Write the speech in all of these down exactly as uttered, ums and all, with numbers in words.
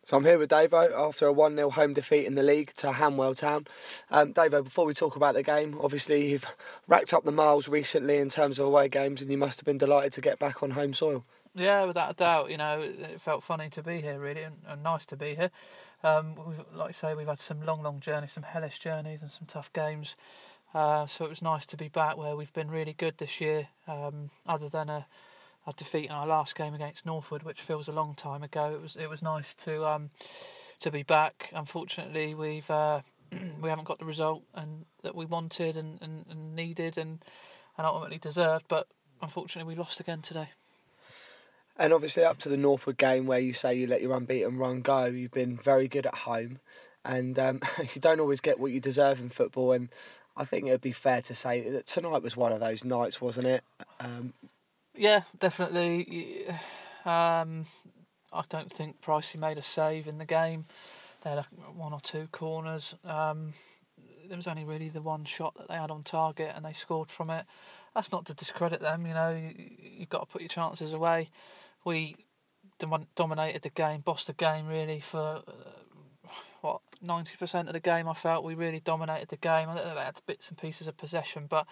So I'm here with Davo after a one nil home defeat in the league to Hanwell Town. Um, Davo, before we talk about the game, obviously you've racked up the miles recently in terms of away games and you must have been delighted to get back on home soil. Yeah, without a doubt. You know, it felt funny to be here, really, and, and nice to be here. Um, we've, like you say, we've had some long, long journeys, some hellish journeys, and some tough games. Uh, so it was nice to be back where we've been really good this year. Um, other than a, a defeat in our last game against Northwood, which feels a long time ago, it was it was nice to um, to be back. Unfortunately, we've uh, we haven't got the result and that we wanted and, and, and needed and, and ultimately deserved. But unfortunately, we lost again today. And obviously up to the Northwood game where you say you let your unbeaten run go, you've been very good at home and um, you don't always get what you deserve in football, and I think it would be fair to say that tonight was one of those nights, wasn't it? Um, yeah, definitely. Um, I don't think Pricey made a save in the game. They had one or two corners. Um, there was only really the one shot that they had on target and they scored from it. That's not to discredit them, you know, you, you've got to put your chances away. We dom- dominated the game, bossed the game really for, uh, what, ninety percent of the game I felt we really dominated the game. I think they had bits and pieces of possession, but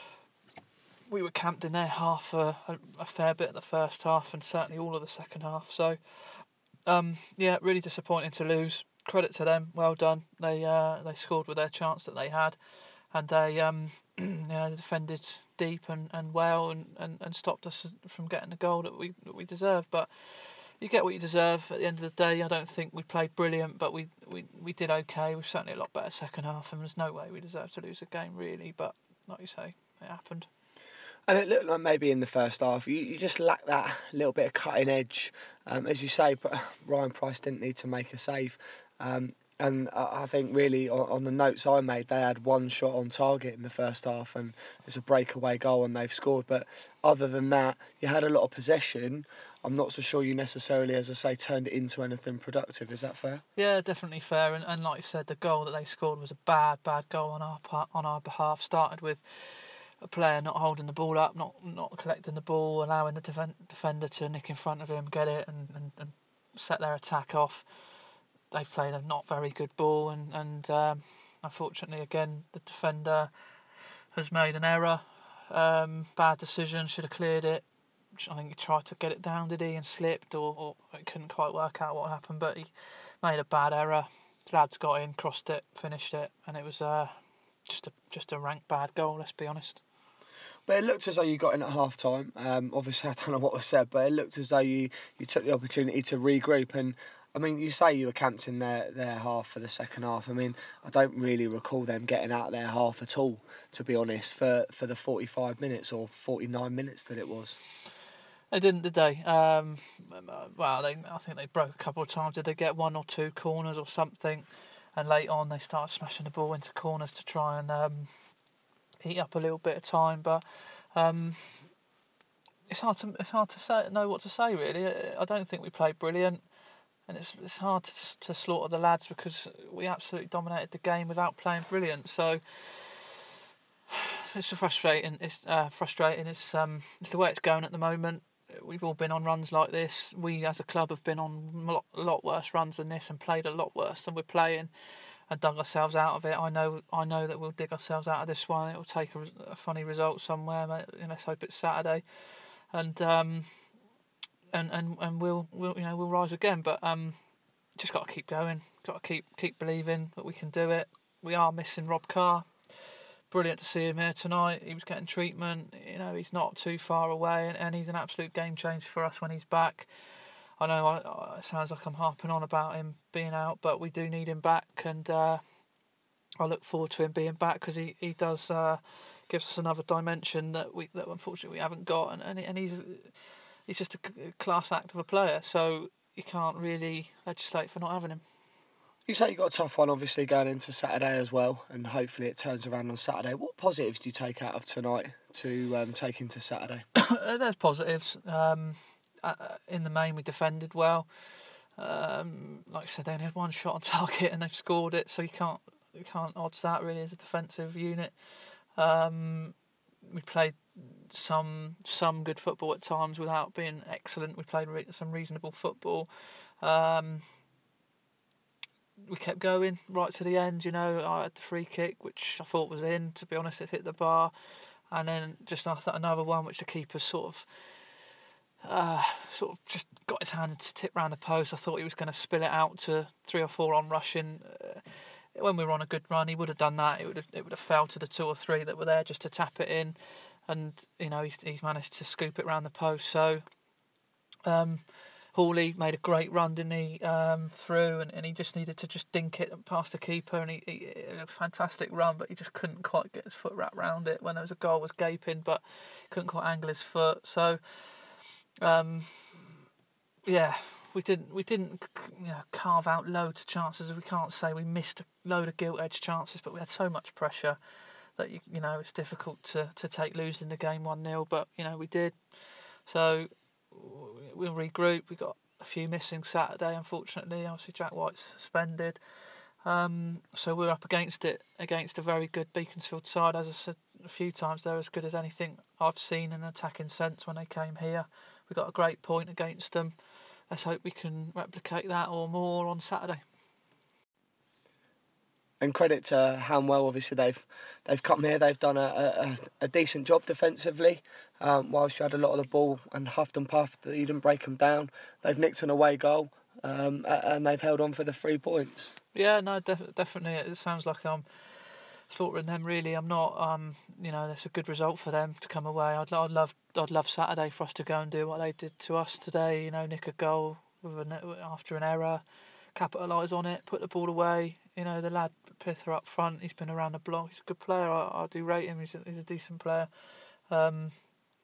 we were camped in their half for a, a fair bit of the first half and certainly all of the second half. So, um, yeah, really disappointing to lose. Credit to them, well done. They uh, they scored with their chance that they had, and they um, yeah, they defended deep and, and well and, and, and stopped us from getting the goal that we that we deserved. But you get what you deserve at the end of the day. I don't think we played brilliant, but we, we, we did okay. We're certainly a lot better second half, and there's no way we deserved to lose a game really. But like you say, it happened. And it looked like maybe in the first half you, you just lacked that little bit of cutting edge. Um, as you say, Ryan Price didn't need to make a save. Um, and I think really on, on the notes I made, they had one shot on target in the first half and it's a breakaway goal and they've scored. But other than that, you had a lot of possession. I'm not so sure you necessarily, as I say, turned it into anything productive. Is that fair? Yeah, definitely fair. And, and like you said, the goal that they scored was a bad, bad goal on our part, on our behalf. Started with a player not holding the ball up, not not collecting the ball, allowing the defen- defender to nick in front of him, get it, and, and, and set their attack off. They've played a not very good ball, and and um, unfortunately, again, the defender has made an error. Um, bad decision, should have cleared it. I think he tried to get it down, did he, and slipped, or, or it couldn't quite work out what happened, but he made a bad error. The lads got in, crossed it, finished it, and it was uh, just a just a rank bad goal. Let's be honest. But it looked as though you got in at half time. Um, obviously, I don't know what was said, but it looked as though you, you took the opportunity to regroup. And I mean, you say you were camped in their, their half for the second half. I mean, I don't really recall them getting out of their half at all, to be honest, for, for the forty-five minutes or forty-nine minutes that it was. They didn't, did they? Um, well, they, I think they broke a couple of times. Did they get one or two corners or something? And late on, they started smashing the ball into corners to try and um, eat up a little bit of time. But um, it's hard to it's hard to say know what to say really. I don't think we played brilliant, and it's it's hard to, to slaughter the lads because we absolutely dominated the game without playing brilliant. So it's frustrating. It's uh, frustrating. It's um it's the way it's going at the moment. We've all been on runs like this. We as a club have been on a lot, a lot worse runs than this and played a lot worse than we're playing and dug ourselves out of it. I know I know that we'll dig ourselves out of this one. It'll take a, a funny result somewhere. Mate. You know, let's hope it's Saturday, and um and, and, and we'll we'll you know we'll rise again. But um just got to keep going. Got to keep keep believing that we can do it. We are missing Rob Carr. Brilliant to see him here tonight. He was getting treatment. You know, he's not too far away, and, and he's an absolute game changer for us when he's back. I know I, I, it sounds like I'm harping on about him being out, but we do need him back, and uh, I look forward to him being back because he he does uh, gives us another dimension that we that unfortunately we haven't got, and and, and he's he's just a class act of a player. So you can't really legislate for not having him. You say you got a tough one, obviously, going into Saturday as well, and hopefully it turns around on Saturday. What positives do you take out of tonight to um, take into Saturday? There's positives. Um, uh, in the main, we defended well. Um, like I said, they only had one shot on target and they've scored it, so you can't you can't odds that really as a defensive unit. Um, we played some some good football at times without being excellent. We played re- some reasonable football. Um, we kept going right to the end. You know, I had the free kick, which I thought was in. To be honest, it hit the bar, and then just after that, another one, which the keeper sort of, uh, sort of just got his hand to tip round the post. I thought he was going to spill it out to three or four on rushing. Uh, when we were on a good run, he would have done that. It would have, it would have fell to the two or three that were there just to tap it in, and you know he's he's managed to scoop it round the post. So. Um, Hawley made a great run, didn't he, um, through, and, and he just needed to just dink it past the keeper, and he, he a fantastic run, but he just couldn't quite get his foot wrapped round it when there was a goal was gaping, but couldn't quite angle his foot. So, um, yeah, we didn't we didn't you know carve out loads of chances. We can't say we missed a load of gilt edge chances, but we had so much pressure that you you know it's difficult to to take losing the game one nil, but you know we did. So. We'll regroup. We got a few missing Saturday, unfortunately. Obviously, Jack White's suspended, um, so we're up against it against a very good Beaconsfield side. As I said a few times, they're as good as anything I've seen in an attacking sense when they came here. We got a great point against them. Let's hope we can replicate that or more on Saturday. And credit to Hanwell, obviously they've they've come here, they've done a, a, a decent job defensively. Um, whilst you had a lot of the ball and huffed and puffed, you didn't break them down. They've nicked an away goal, um, and they've held on for the three points. Yeah, no, def- definitely. It sounds like I'm slaughtering them. Really, I'm not. Um, you know, that's a good result for them to come away. I'd, I'd love, I'd love Saturday for us to go and do what they did to us today. You know, nick a goal with an, after an error, capitalise on it, put the ball away. You know, the lad Pither up front, he's been around the block. He's a good player. I, I do rate him. He's a, he's a decent player. Um,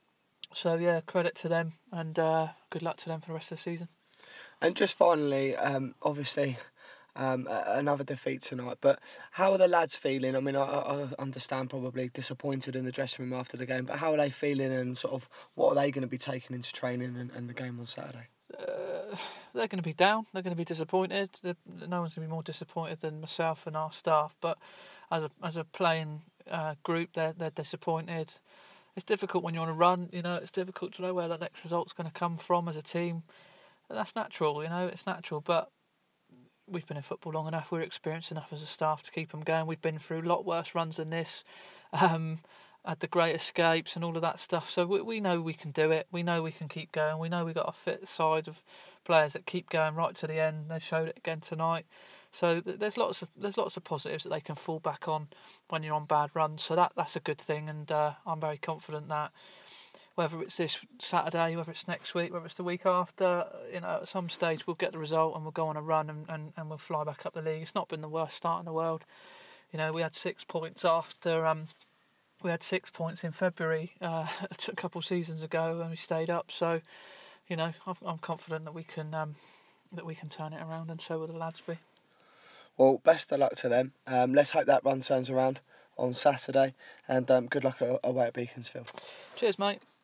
so yeah, credit to them, and uh, good luck to them for the rest of the season. And just finally, um, obviously, um, another defeat tonight. But how are the lads feeling? I mean, I, I understand probably disappointed in the dressing room after the game, but how are they feeling, and sort of what are they going to be taking into training and, and the game on Saturday? Uh, they're going to be down. They're going to be disappointed. They're, no one's going to be more disappointed than myself and our staff. But as a as a playing uh, group, they're they're disappointed. It's difficult when you're on a run. You know, it's difficult to know where that next result's going to come from as a team. And that's natural. You know, it's natural. But we've been in football long enough. We're experienced enough as a staff to keep them going. We've been through a lot worse runs than this. Um, had the great escapes and all of that stuff. So we, we know we can do it. We know we can keep going. We know we've got a fit side of players that keep going right to the end. They showed it again tonight. So th- there's lots of there's lots of positives that they can fall back on when you're on bad runs. So that that's a good thing, and uh, I'm very confident that whether it's this Saturday, whether it's next week, whether it's the week after, you know, at some stage we'll get the result and we'll go on a run and, and, and we'll fly back up the league. It's not been the worst start in the world. You know, we had six points after. Um, We had six points in February uh, a couple of seasons ago when we stayed up. So, you know, I'm confident that we can um, that we can turn it around, and so will the lads be. Well, best of luck to them. Um, let's hope that run turns around on Saturday, and um, good luck away at Beaconsfield. Cheers, mate.